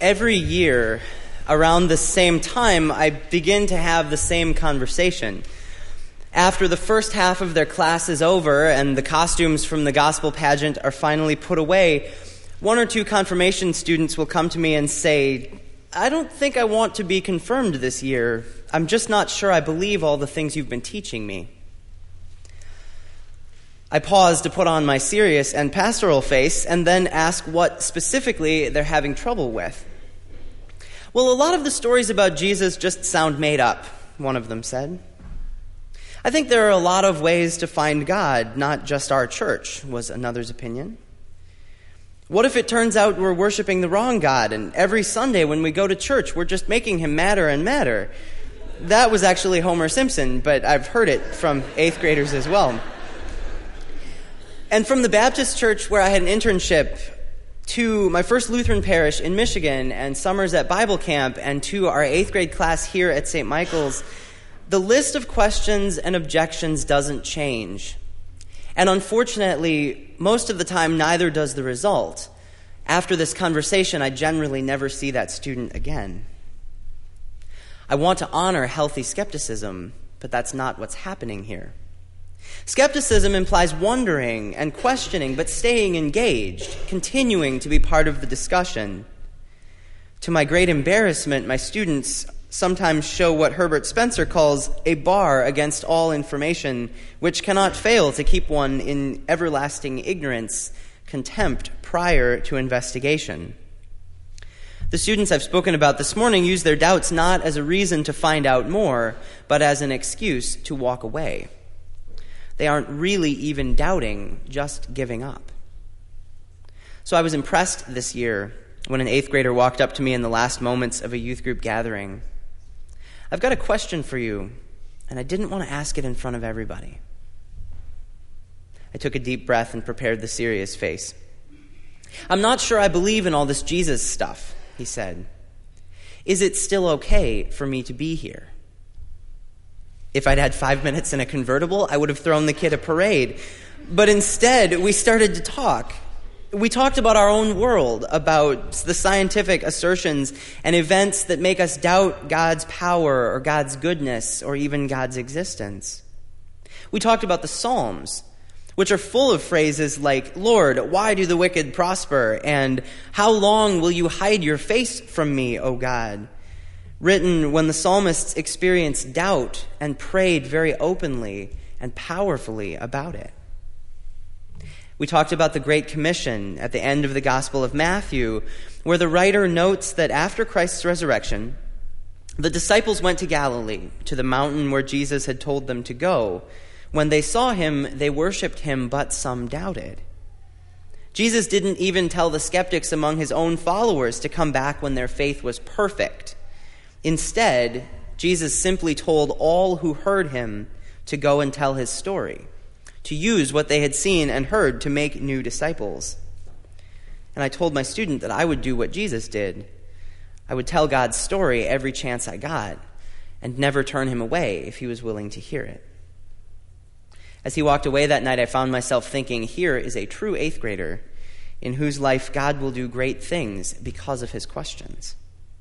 every year, around the same time, I begin to have the same conversation. After the first half of their class is over and the costumes from the gospel pageant are finally put away, one or two confirmation students will come to me and say, "I don't think I want to be confirmed this year. I'm just not sure I believe all the things you've been teaching me." I pause to put on my serious and pastoral face and then ask what specifically they're having trouble with. "Well, a lot of the stories about Jesus just sound made up," one of them said. "I think there are a lot of ways to find God, not just our church," was another's opinion. "What if it turns out we're worshiping the wrong God, and every Sunday when we go to church, we're just making him madder and madder?" That was actually Homer Simpson, but I've heard it from 8th graders as well. And from the Baptist church where I had an internship, to my first Lutheran parish in Michigan, and summers at Bible camp, and to our 8th grade class here at St. Michael's, the list of questions and objections doesn't change. And unfortunately, most of the time, neither does the result. After this conversation, I generally never see that student again. I want to honor healthy skepticism, but that's not what's happening here. Skepticism implies wondering and questioning, but staying engaged, continuing to be part of the discussion. To my great embarrassment, my students sometimes show what Herbert Spencer calls a bar against all information, which cannot fail to keep one in everlasting ignorance, contempt prior to investigation. The students I've spoken about this morning use their doubts not as a reason to find out more, but as an excuse to walk away. They aren't really even doubting, just giving up. So I was impressed this year when an 8th grader walked up to me in the last moments of a youth group gathering. "I've got a question for you, and I didn't want to ask it in front of everybody." I took a deep breath and prepared the serious face. "I'm not sure I believe in all this Jesus stuff," he said. "Is it still okay for me to be here?" If I'd had 5 minutes in a convertible, I would have thrown the kid a parade. But instead, we started to talk. We talked about our own world, about the scientific assertions and events that make us doubt God's power or God's goodness or even God's existence. We talked about the Psalms, which are full of phrases like, "Lord, why do the wicked prosper?" and "How long will you hide your face from me, O God?" written when the psalmists experienced doubt and prayed very openly and powerfully about it. We talked about the Great Commission at the end of the Gospel of Matthew, where the writer notes that after Christ's resurrection, the disciples went to Galilee, to the mountain where Jesus had told them to go. When they saw him, they worshipped him, but some doubted. Jesus didn't even tell the skeptics among his own followers to come back when their faith was perfect. Instead, Jesus simply told all who heard him to go and tell his story, to use what they had seen and heard to make new disciples. And I told my student that I would do what Jesus did. I would tell God's story every chance I got and never turn him away if he was willing to hear it. As he walked away that night, I found myself thinking, here is a true 8th grader in whose life God will do great things because of his questions.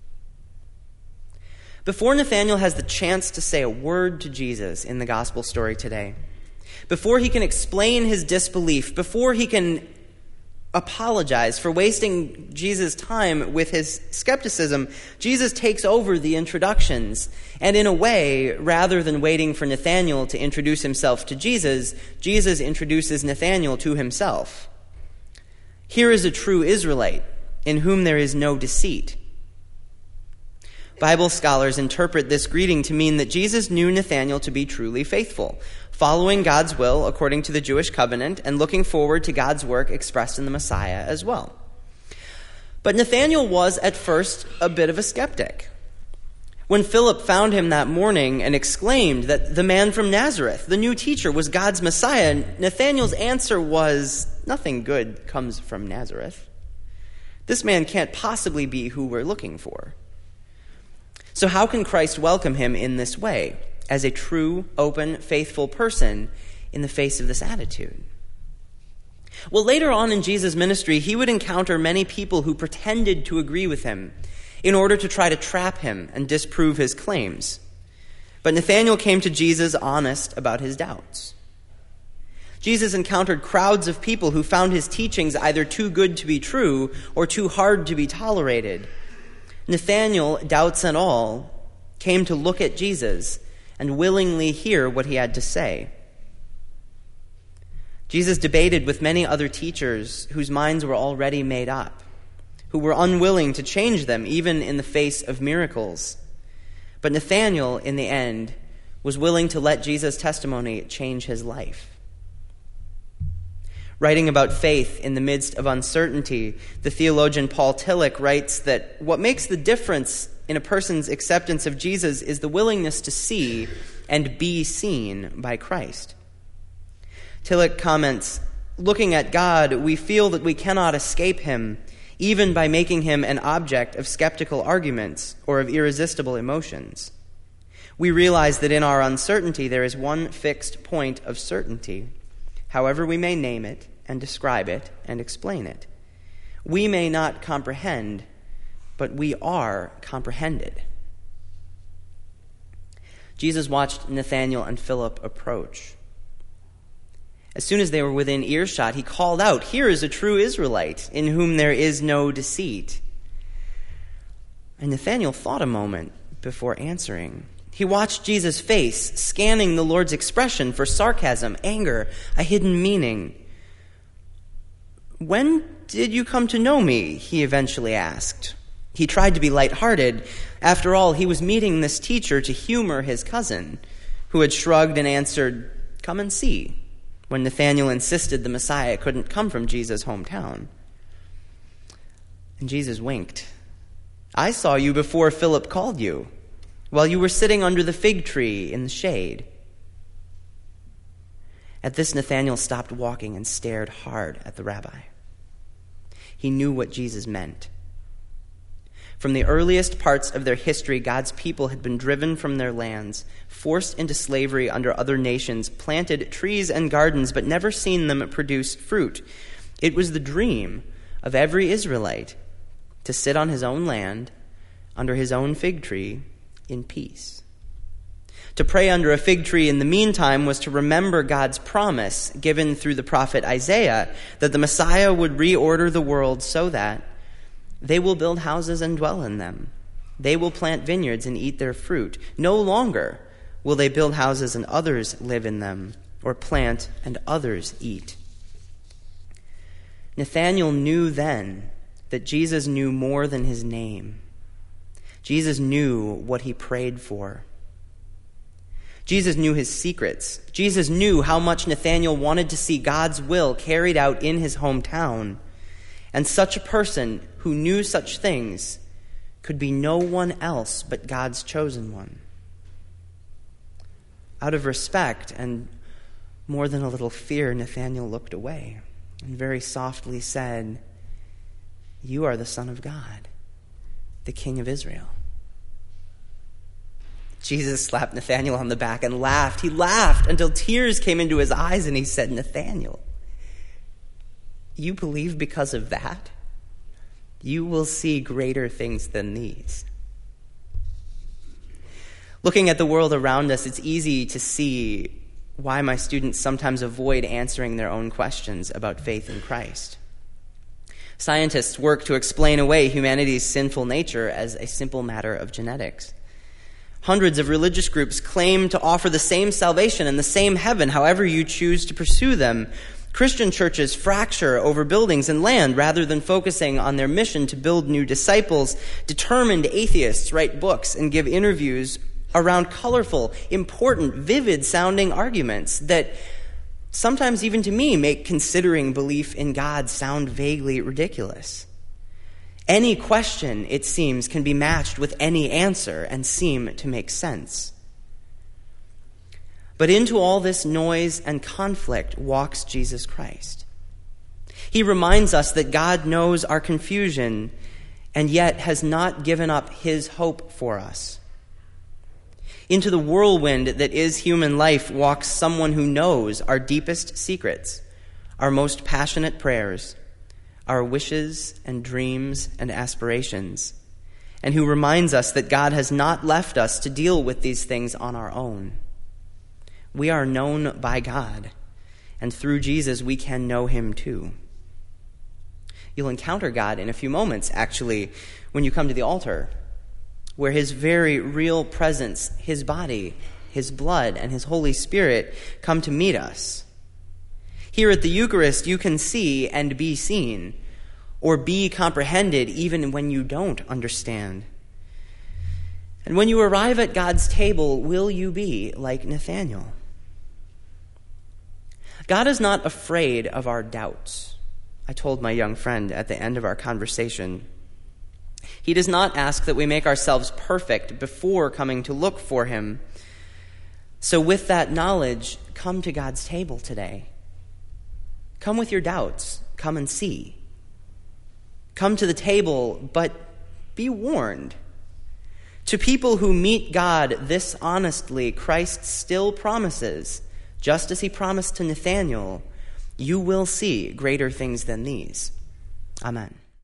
Before Nathanael has the chance to say a word to Jesus in the gospel story today, before he can explain his disbelief, before he can apologize for wasting Jesus' time with his skepticism, Jesus takes over the introductions. And in a way, rather than waiting for Nathanael to introduce himself to Jesus, Jesus introduces Nathanael to himself. Here is a true Israelite in whom there is no deceit. Bible scholars interpret this greeting to mean that Jesus knew Nathanael to be truly faithful, following God's will according to the Jewish covenant and looking forward to God's work expressed in the Messiah as well. But Nathanael was at first a bit of a skeptic. When Philip found him that morning and exclaimed that the man from Nazareth, the new teacher, was God's Messiah, Nathanael's answer was, "Nothing good comes from Nazareth. This man can't possibly be who we're looking for." So how can Christ welcome him in this way, as a true, open, faithful person in the face of this attitude? Well, later on in Jesus' ministry, he would encounter many people who pretended to agree with him in order to try to trap him and disprove his claims. But Nathanael came to Jesus honest about his doubts. Jesus encountered crowds of people who found his teachings either too good to be true or too hard to be tolerated. Nathanael, doubts and all, came to look at Jesus and willingly hear what he had to say. Jesus debated with many other teachers whose minds were already made up, who were unwilling to change them even in the face of miracles. But Nathanael, in the end, was willing to let Jesus' testimony change his life. Writing about faith in the midst of uncertainty, the theologian Paul Tillich writes that what makes the difference in a person's acceptance of Jesus is the willingness to see and be seen by Christ. Tillich comments, "Looking at God, we feel that we cannot escape him, even by making him an object of skeptical arguments or of irresistible emotions. We realize that in our uncertainty there is one fixed point of certainty, however we may name it and describe it and explain it. We may not comprehend, but we are comprehended." Jesus watched Nathanael and Philip approach. As soon as they were within earshot, he called out, "Here is a true Israelite, in whom there is no deceit." And Nathanael thought a moment before answering. He watched Jesus' face, scanning the Lord's expression for sarcasm, anger, a hidden meaning. "When did you come to know me?" he eventually asked. He tried to be lighthearted. After all, he was meeting this teacher to humor his cousin, who had shrugged and answered, "Come and see," when Nathanael insisted the Messiah couldn't come from Jesus' hometown. And Jesus winked. "I saw you before Philip called you, while you were sitting under the fig tree in the shade." At this, Nathanael stopped walking and stared hard at the rabbi. He knew what Jesus meant. From the earliest parts of their history, God's people had been driven from their lands, forced into slavery under other nations, planted trees and gardens, but never seen them produce fruit. It was the dream of every Israelite to sit on his own land, under his own fig tree, in peace. To pray under a fig tree in the meantime was to remember God's promise given through the prophet Isaiah that the Messiah would reorder the world so that they will build houses and dwell in them. They will plant vineyards and eat their fruit. No longer will they build houses and others live in them, or plant and others eat. Nathanael knew then that Jesus knew more than his name. Jesus knew what he prayed for. Jesus knew his secrets. Jesus knew how much Nathanael wanted to see God's will carried out in his hometown. And such a person who knew such things could be no one else but God's chosen one. Out of respect and more than a little fear, Nathanael looked away and very softly said, "You are the Son of God, the King of Israel." Jesus slapped Nathanael on the back and laughed. He laughed until tears came into his eyes, and he said, "Nathanael, you believe because of that? You will see greater things than these." Looking at the world around us, it's easy to see why my students sometimes avoid answering their own questions about faith in Christ. Scientists work to explain away humanity's sinful nature as a simple matter of genetics. Hundreds of religious groups claim to offer the same salvation and the same heaven, however you choose to pursue them. Christian churches fracture over buildings and land rather than focusing on their mission to build new disciples. Determined atheists write books and give interviews around colorful, important, vivid-sounding arguments that sometimes even to me make considering belief in God sound vaguely ridiculous. Any question, it seems, can be matched with any answer and seem to make sense. But into all this noise and conflict walks Jesus Christ. He reminds us that God knows our confusion and yet has not given up his hope for us. Into the whirlwind that is human life walks someone who knows our deepest secrets, our most passionate prayers, our wishes and dreams and aspirations, and who reminds us that God has not left us to deal with these things on our own. We are known by God, and through Jesus we can know him too. You'll encounter God in a few moments, actually, when you come to the altar, where his very real presence, his body, his blood, and his Holy Spirit come to meet us. Here at the Eucharist, you can see and be seen, or be comprehended even when you don't understand. And when you arrive at God's table, will you be like Nathanael? God is not afraid of our doubts, I told my young friend at the end of our conversation. He does not ask that we make ourselves perfect before coming to look for him. So with that knowledge, come to God's table today. Come with your doubts. Come and see. Come to the table, but be warned. To people who meet God this honestly, Christ still promises, just as he promised to Nathanael, you will see greater things than these. Amen.